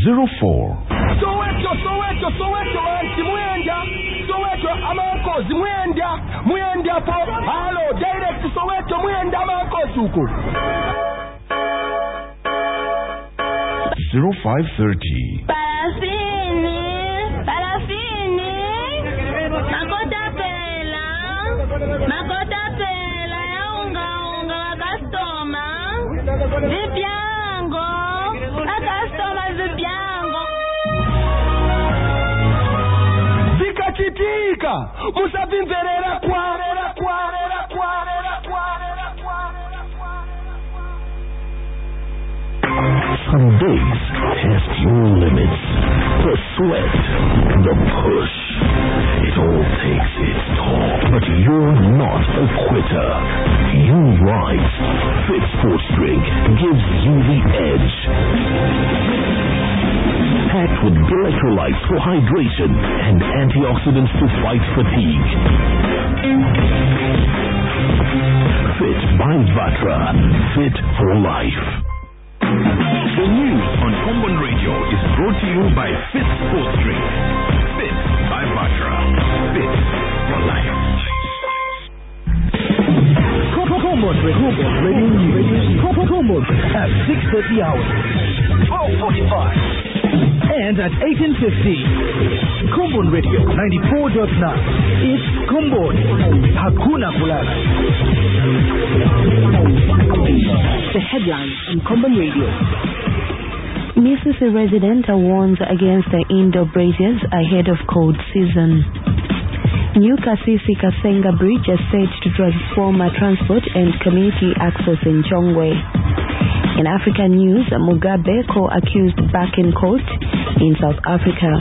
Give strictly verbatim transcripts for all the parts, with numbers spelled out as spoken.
zero four. Soweto, Soweto, Soweto, anti Mwenda. Soweto, Amankozi, Mwenda. Mwenda po. Hello, direct Soweto, Mwenda, Amankozi uko. zero five thirty. Parafini, Parafini. Makota pela. Makota pela ya unga unga wa customer. Vipiango. A customer vipiango. Zikachitika. Musavimverera kwa. Some days test your limits. The sweat, the push. It all takes its toll. But you're not a quitter. You rise. Fit Sports Drink gives you the edge. Packed with electrolytes for hydration and antioxidants to fight fatigue. Fit by Vatra. Fit for life. The news on Common Radio is brought to you by Fit Sports Drink. Fit by Vatra. Fit for life. Common Radio News. Common at six thirty hours, twelve forty-five, and at eighteen fifty. Common Radio ninety-four point nine. It's Common. Hakuna Kulala. The headlines on Common Radio. Mississippi resident warns against the indoor braziers ahead of cold season. New Kasisi Kasenga Bridge is set to transform transport and community access in Chongwe. In African news, Mugabe co-accused back in court in South Africa.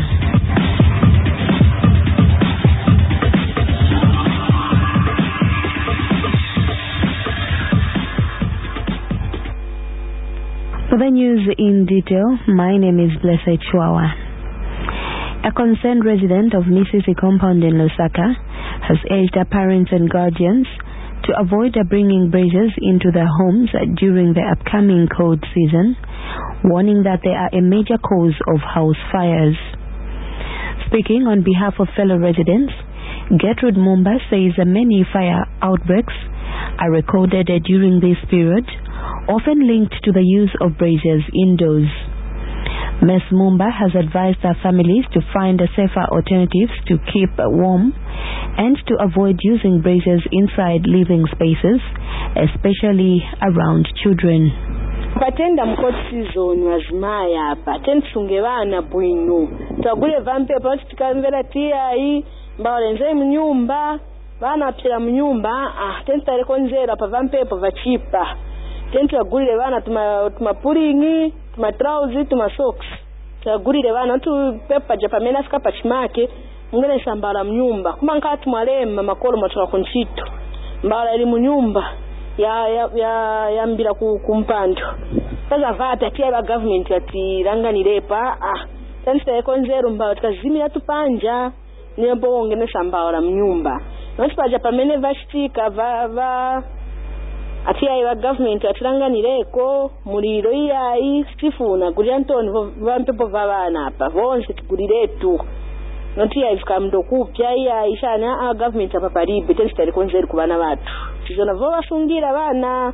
For the news in detail, my name is Blessed Chwawa. A concerned resident of Mississippi compound in Lusaka has urged their parents and guardians to avoid bringing braziers into their homes during the upcoming cold season, warning that they are a major cause of house fires. Speaking on behalf of fellow residents, Gertrude Mumba says many fire outbreaks are recorded during this period, often linked to the use of braziers indoors. Miz Mumba has advised their families to find safer alternatives to keep warm and to avoid using braziers inside living spaces, especially around children. Patenda mkoti season wazimaya hapa tensunge bana bwino tagule vampe pati tikamvera tia hii mbalenze mnyumba bana apira mnyumba ah tentare konzera pa vampe pa vachipa tentu agulire bana tuma tuma pulingi tuma trousers tuma socks tagulire bana tu pepa japamena ska pachimake ngene shambala mnyumba kuma nkati mwalema makolo matoka kunchito mbala ili mnyumba ya ya ya, ya mbira ku kumpando kaza vata tia ba government ati ranganirepa ah tentu konzero mbala tukazimira tupanja nembo ngene shambala mnyumba nasipa japamene vashtika va va ati ya government atiranganireko muliro yayi sifuna kuri Antoni vampepo vabana apa vonse tikuliretu noti ya ikamdo kupya ya ishana a government apa paribe testari konzeri kubana batu sizona voba sungira bana.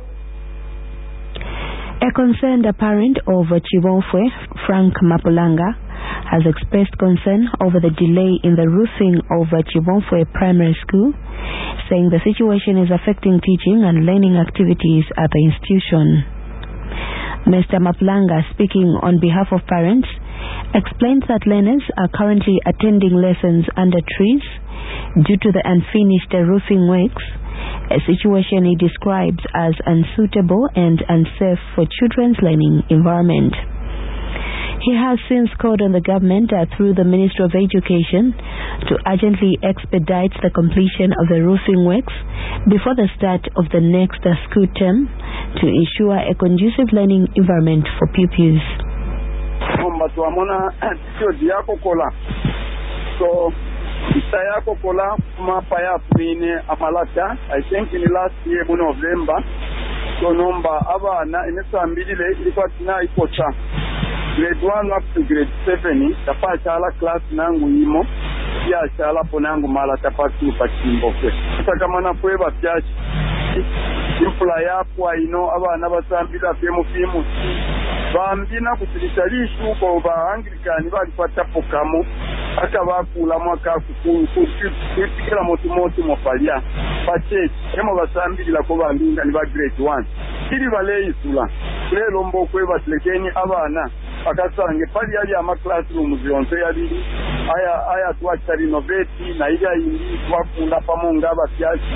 A concerned parent of Chibonfwe, Frank Mapulanga, has expressed concern over the delay in the roofing of Chibonfwe Primary School, saying the situation is affecting teaching and learning activities at the institution. Mister Mapulanga, speaking on behalf of parents, explains that learners are currently attending lessons under trees due to the unfinished roofing works, a situation he describes as unsuitable and unsafe for children's learning environment. He has since called on the government uh, through the Ministry of Education to urgently expedite the completion of the roofing works before the start of the next uh, school term to ensure a conducive learning environment for pupils. So, Itayako kola mapaya pine amalata. I think in the last year in November, so number abana inesambili le ilikuwa tina ikocha. grade one up to grade seven tapa chala class nangu imo ya chala ponangu mala tapa tu pakimbo kwe takamana kwe batyachi impula yapwa ino abana basambira pemu pimu bambina kutilitalishu kwa ba Anglikani balipata pokamo aka bakula mwaka kukulu kutikira moto moto mofalia bache emo basambira ko bambinga ni ba grade one kiri bale isula lelo mbokwe batlekeni abana akasange pali yali ama classroom zionse yali aya aya tuacha renovate na ila yindi twakunda pamonga batyachi.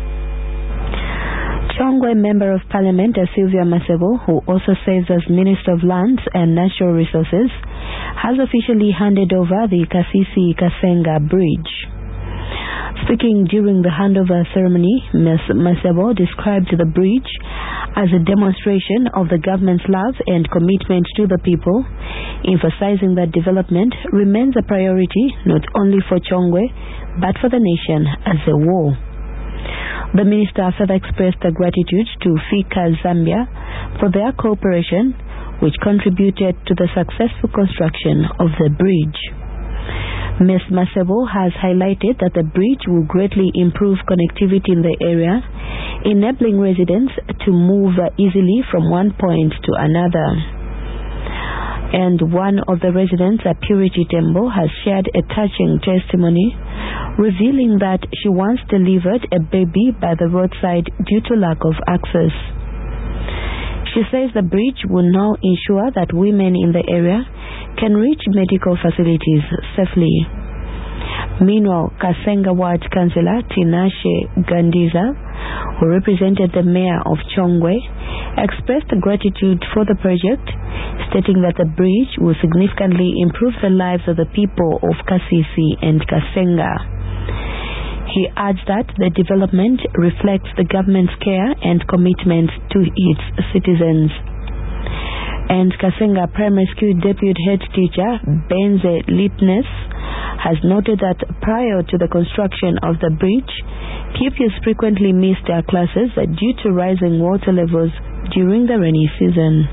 Chongwe Member of Parliament Sylvia Masebo, who also serves as Minister of Lands and Natural Resources, has officially handed over the Kasisi Kasenga Bridge. Speaking during the handover ceremony, Miz Masebo described the bridge as a demonstration of the government's love and commitment to the people, emphasizing that development remains a priority not only for Chongwe but for the nation as a whole. The minister further expressed her gratitude to Fika Zambia for their cooperation, which contributed to the successful construction of the bridge. Miz Masebo has highlighted that the bridge will greatly improve connectivity in the area, enabling residents to move easily from one point to another. And one of the residents, Purity Tembo, has shared a touching testimony revealing that she once delivered a baby by the roadside due to lack of access. She says the bridge will now ensure that women in the area can reach medical facilities safely. Meanwhile, Kasenga Ward Councillor Tinashe Gandiza, who represented the mayor of Chongwe, expressed gratitude for the project, stating that the bridge will significantly improve the lives of the people of Kasisi and Kasenga. He adds that the development reflects the government's care and commitment to its citizens. And Kasenga Primary School Deputy Head Teacher Benze Lipness has noted that prior to the construction of the bridge, pupils frequently missed their classes due to rising water levels during the rainy season.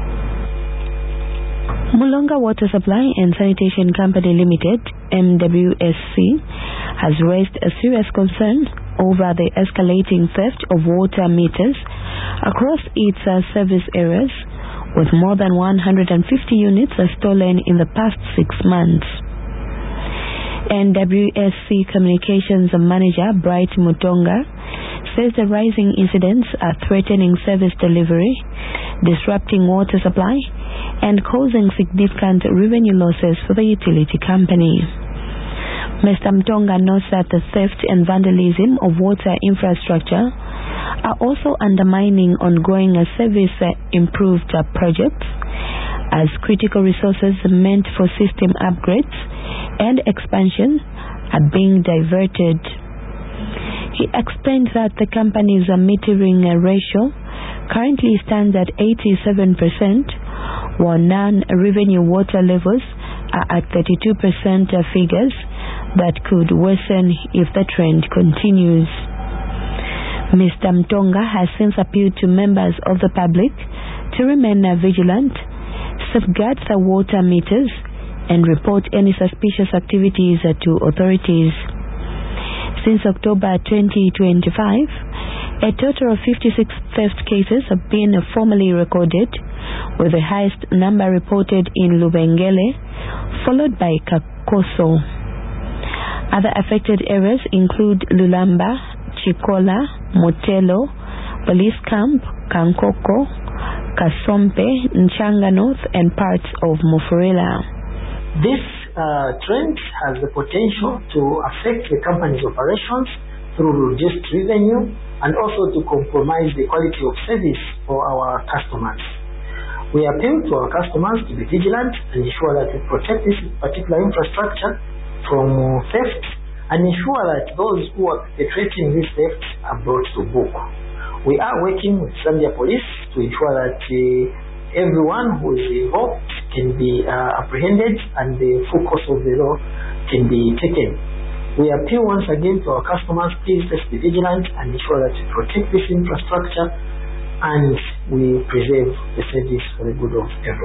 Mulonga Water Supply and Sanitation Company Limited, M W S C, has raised a serious concern over the escalating theft of water meters across its uh, service areas, with more than one hundred fifty units uh, stolen in the past six months. N W S C Communications Manager Bright Mutonga says the rising incidents are threatening service delivery, disrupting water supply, and causing significant revenue losses for the utility company. Mister Mtonga notes that the theft and vandalism of water infrastructure are also undermining ongoing service improved projects, as critical resources meant for system upgrades and expansion are being diverted. He explained that the company's metering ratio currently stands at eighty-seven percent, while non-revenue water levels are at thirty-two percent figures that could worsen if the trend continues. Mister Mtonga has since appealed to members of the public to remain vigilant, safeguard the water meters, and report any suspicious activities to authorities. Since October twenty twenty-five, a total of fifty-six theft cases have been formally recorded, with the highest number reported in Lubengele, followed by Kakoso. Other affected areas include Lulamba, Chikola, Motelo, Police Camp, Kankoko, Kasompe, Nchanga North, and parts of Mufurela. This uh, trend has the potential to affect the company's operations through reduced revenue and also to compromise the quality of service for our customers. We appeal to our customers to be vigilant and ensure that we protect this particular infrastructure from theft and ensure that those who are perpetrating these thefts are brought to book. We are working with Zambia Police to ensure that uh, everyone who is involved can be uh, apprehended and the full course of the law can be taken. We appeal once again to our customers, please let's be vigilant and ensure that we protect this infrastructure and we preserve the service for the good of everyone.